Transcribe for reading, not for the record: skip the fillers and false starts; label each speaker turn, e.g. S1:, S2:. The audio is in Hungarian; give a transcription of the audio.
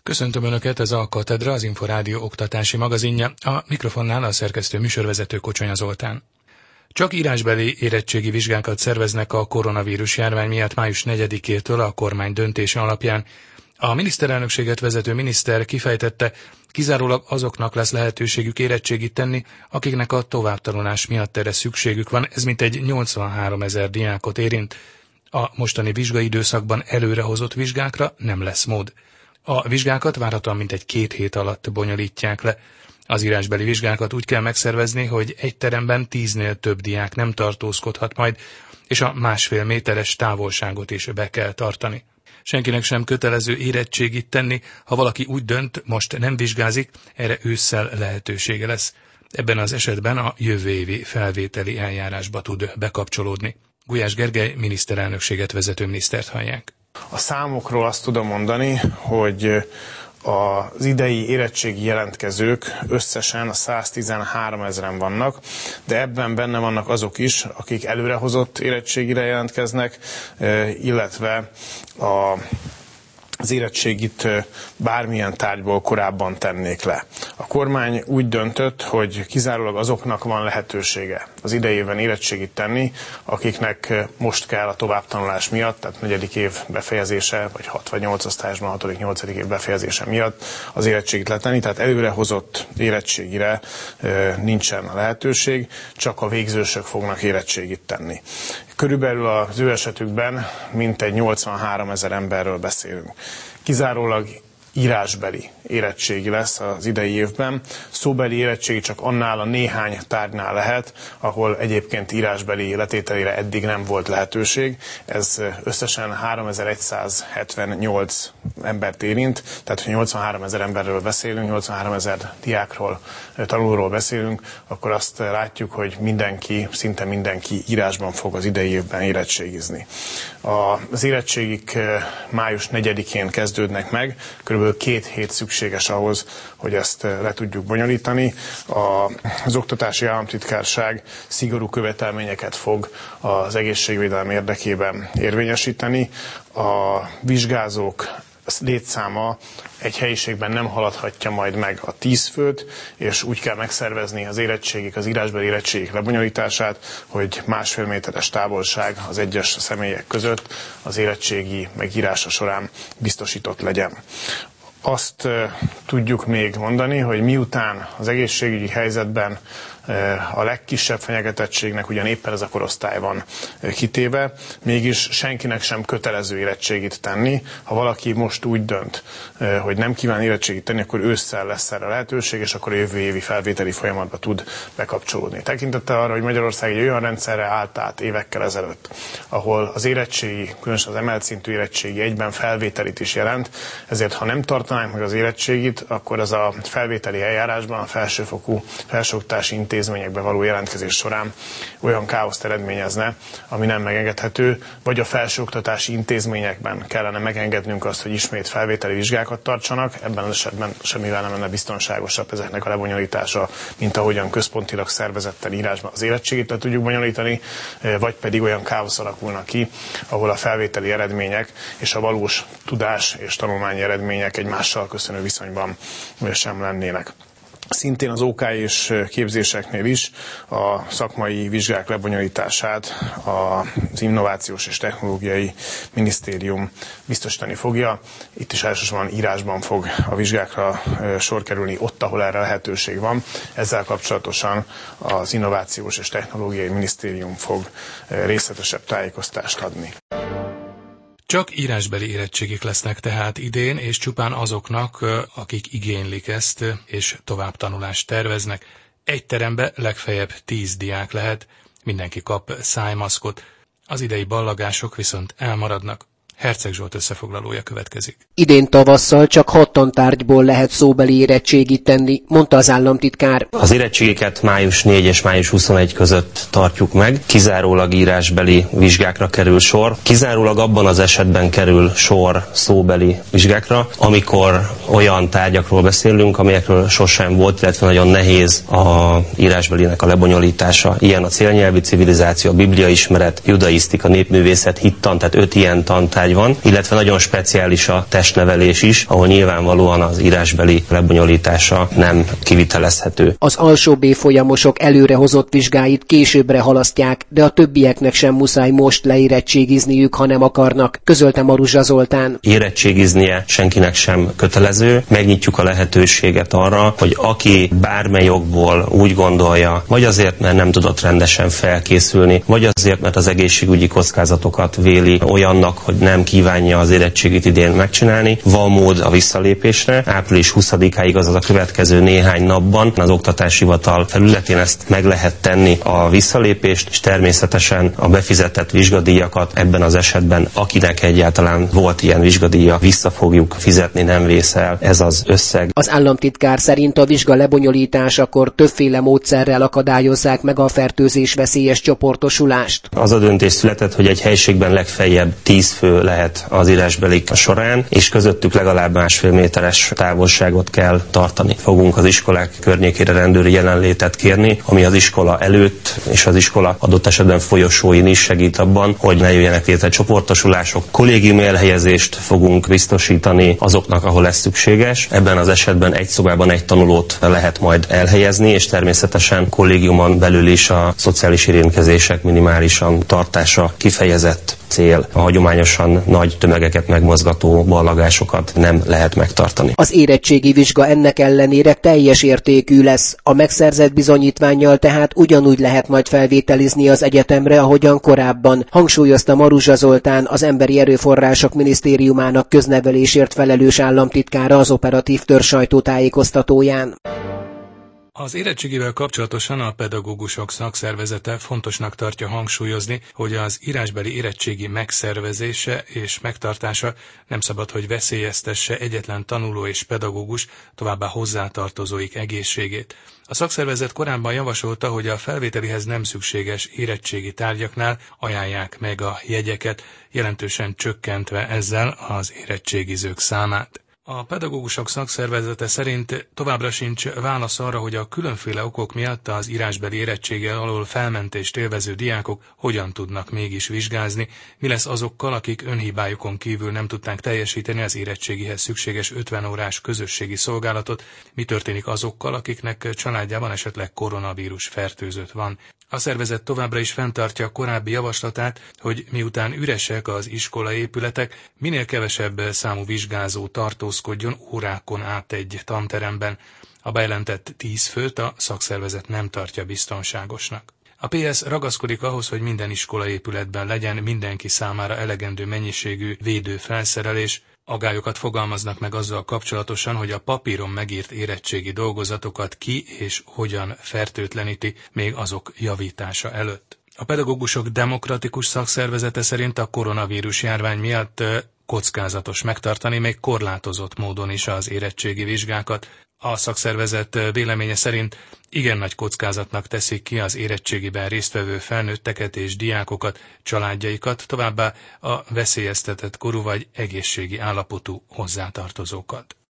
S1: Köszöntöm Önöket, ez a Katedra, az Inforádió oktatási magazinja, a mikrofonnál a szerkesztő műsorvezető Kocsonya Zoltán. Csak írásbeli érettségi vizsgákat szerveznek a koronavírus járvány miatt május 4-től a kormány döntése alapján. A miniszterelnökséget vezető miniszter kifejtette, kizárólag azoknak lesz lehetőségük érettségit tenni, akiknek a továbbtanulás miatt erre szükségük van, ez mintegy 83 000 diákot érint. A mostani vizsgai időszakban előrehozott vizsgákra nem lesz mód. A vizsgákat várhatóan mintegy 2 hét alatt bonyolítják le. Az írásbeli vizsgákat úgy kell megszervezni, hogy egy teremben 10-nél több diák nem tartózkodhat majd, és a 1,5 méteres távolságot is be kell tartani. Senkinek sem kötelező érettségit tenni, ha valaki úgy dönt, most nem vizsgázik, erre ősszel lehetősége lesz. Ebben az esetben a jövő évi felvételi eljárásba tud bekapcsolódni. Gulyás Gergely miniszterelnökséget vezető minisztert hallják.
S2: A számokról azt tudom mondani, hogy az idei érettségi jelentkezők összesen a 113 000-en vannak, de ebben benne vannak azok is, akik előrehozott érettségire jelentkeznek, illetve az érettségit bármilyen tárgyból korábban tennék le. A kormány úgy döntött, hogy kizárólag azoknak van lehetősége az idei évben érettségit tenni, akiknek most kell a továbbtanulás miatt, tehát 4. év befejezése, vagy 6 vagy 8 osztályosban 6. 8. év befejezése miatt az érettségit letenni, tehát előrehozott érettségire nincsen lehetőség, csak a végzősök fognak érettségit tenni. Körülbelül az ő esetükben mintegy 83 000 emberről beszélünk. Kizárólag írásbeli érettségi lesz az idei évben. Szóbeli érettségi csak annál a néhány tárgynál lehet, ahol egyébként írásbeli letételére eddig nem volt lehetőség. Ez összesen 3178 embert érint, tehát ha 83 000 emberről beszélünk, 83 000 diákról, tanulóról beszélünk, akkor azt látjuk, hogy szinte mindenki írásban fog az idei évben érettségizni. Az érettségik május 4-én kezdődnek meg, körülbelül 2 hét szükséges ahhoz, hogy ezt le tudjuk bonyolítani. Az Oktatási Államtitkárság szigorú követelményeket fog az egészségvédelem érdekében érvényesíteni. A vizsgázók létszáma egy helyiségben nem haladhatja majd meg a 10 főt, és úgy kell megszervezni az írásbeli érettségik lebonyolítását, hogy 1,5 méteres távolság az egyes személyek között az érettségi megírása során biztosított legyen. Azt tudjuk még mondani, hogy miután az egészségügyi helyzetben a legkisebb fenyegetettségnek ugyan éppen ez a korosztály van kitéve, mégis senkinek sem kötelező érettségit tenni. Ha valaki most úgy dönt, hogy nem kíván érettségit tenni, akkor ősszel lesz erre lehetőség, és akkor a jövő évi felvételi folyamatba tud bekapcsolódni. Tekintettel arra, hogy Magyarország egy olyan rendszerre állt át évekkel ezelőtt, ahol az érettségi, különösen az emelt szintű érettségi egyben felvételit is jelent, ezért ha nem tartanánk meg az érettségit, akkor az a felvételi eljárásban a felsőoktatási intézményekbe való jelentkezés során olyan káoszt eredményezne, ami nem megengedhető, vagy a felsőoktatási intézményekben kellene megengednünk azt, hogy ismét felvételi vizsgákat tartsanak, ebben az esetben semmivel nem lenne biztonságosabb ezeknek a lebonyolítása, mint ahogyan központilag szervezetten írásban az érettségét le tudjuk bonyolítani, vagy pedig olyan káosz alakulnak ki, ahol a felvételi eredmények és a valós tudás és tanulmányi eredmények egymással köszönő viszonyban sem lennének. Szintén az OK és képzéseknél is a szakmai vizsgák lebonyolítását az Innovációs és Technológiai Minisztérium biztosítani fogja. Itt is elsősorban írásban fog a vizsgákra sor kerülni ott, ahol erre lehetőség van. Ezzel kapcsolatosan az Innovációs és Technológiai Minisztérium fog részletesebb tájékoztást adni.
S1: Csak írásbeli érettségik lesznek tehát idén, és csupán azoknak, akik igénylik ezt, és továbbtanulást terveznek. Egy terembe legfeljebb 10 diák lehet, mindenki kap szájmaszkot, az idei ballagások viszont elmaradnak. Herceg Zsolt összefoglalója következik.
S3: Idén tavasszal csak 6 tantárgyból lehet szóbeli érettségit tenni, mondta az államtitkár.
S4: Az érettségeket május 4 és május 21 között tartjuk meg. Kizárólag írásbeli vizsgákra kerül sor. Kizárólag abban az esetben kerül sor szóbeli vizsgákra, amikor olyan tárgyakról beszélünk, amelyekről sosem volt, illetve nagyon nehéz a írásbelinek a lebonyolítása. Ilyen a célnyelvi civilizáció, a bibliaismeret, judaisztika, népművészet, hittan, tehát 5 ilyen tantárgy tárgy van, illetve nagyon speciális a testnevelés is, ahol nyilvánvalóan az írásbeli lebonyolítása nem kivitelezhető.
S3: Az alsó B folyamosok előrehozott vizsgáit későbbre halasztják, de a többieknek sem muszáj most leérettségizniük, ha nem akarnak, közölte Maruzsa Zoltán.
S4: Érettségiznie senkinek sem kötelező, megnyitjuk a lehetőséget arra, hogy aki bármely jogból úgy gondolja, vagy azért, mert nem tudott rendesen felkészülni, vagy azért, mert az egészségügyi kockázatokat véli olyannak, hogy nem kívánja az érettségit idén megcsinálni, van mód a visszalépésre. Április 20-áig, azaz a következő néhány napban az Oktatási Hivatal felületén ezt meg lehet tenni a visszalépést, és természetesen a befizetett vizsgadíjakat ebben az esetben, akinek egyáltalán volt ilyen vizsgadíja, vissza fogjuk fizetni, nem vészel ez az összeg.
S3: Az államtitkár szerint a vizsga lebonyolításakor többféle módszerrel akadályozzák meg a fertőzés veszélyes csoportosulást.
S4: Az a döntés született, hogy egy helységben legfeljebb 10 fő lehet az írásbelik során, és közöttük legalább 1,5 méteres távolságot kell tartani. Fogunk az iskolák környékére rendőri jelenlétet kérni, ami az iskola előtt és az iskola adott esetben folyosóin is segít abban, hogy ne jöjjenek létre csoportosulások. Kollégiumi elhelyezést fogunk biztosítani azoknak, ahol ez szükséges. Ebben az esetben egy szobában egy tanulót lehet majd elhelyezni, és természetesen kollégiumon belül is a szociális érintkezések minimálisan tartása kifejezett cél. A hagyományosan nagy tömegeket megmozgató ballagásokat nem lehet megtartani.
S3: Az érettségi vizsga ennek ellenére teljes értékű lesz. A megszerzett bizonyítvánnyal tehát ugyanúgy lehet majd felvételizni az egyetemre, ahogyan korábban, hangsúlyozta Maruzsa Zoltán, az Emberi Erőforrások Minisztériumának köznevelésért felelős államtitkára az operatív törzs sajtótájékoztatóján.
S1: Az érettségivel kapcsolatosan a pedagógusok szakszervezete fontosnak tartja hangsúlyozni, hogy az írásbeli érettségi megszervezése és megtartása nem szabad, hogy veszélyeztesse egyetlen tanuló és pedagógus, továbbá hozzátartozóik egészségét. A szakszervezet korábban javasolta, hogy a felvételihez nem szükséges érettségi tárgyaknál ajánlják meg a jegyeket, jelentősen csökkentve ezzel az érettségizők számát. A pedagógusok szakszervezete szerint továbbra sincs válasz arra, hogy a különféle okok miatt az írásbeli érettséggel alól felmentést élvező diákok hogyan tudnak mégis vizsgázni, mi lesz azokkal, akik önhibájukon kívül nem tudták teljesíteni az érettségihez szükséges 50 órás közösségi szolgálatot, mi történik azokkal, akiknek családjában esetleg koronavírus fertőzött van. A szervezet továbbra is fenntartja a korábbi javaslatát, hogy miután üresek az iskolaépületek, minél kevesebb számú vizsgázó tartózkodjon órákon át egy tanteremben. A bejelentett 10 főt a szakszervezet nem tartja biztonságosnak. A PS ragaszkodik ahhoz, hogy minden iskolaépületben legyen mindenki számára elegendő mennyiségű védőfelszerelés. Aggályokat fogalmaznak meg azzal kapcsolatosan, hogy a papíron megírt érettségi dolgozatokat ki és hogyan fertőtleníti még azok javítása előtt. A pedagógusok demokratikus szakszervezete szerint a koronavírus járvány miatt kockázatos megtartani még korlátozott módon is az érettségi vizsgákat. A szakszervezet véleménye szerint igen nagy kockázatnak teszik ki az érettségiben résztvevő felnőtteket és diákokat, családjaikat, továbbá a veszélyeztetett korú vagy egészségi állapotú hozzátartozókat.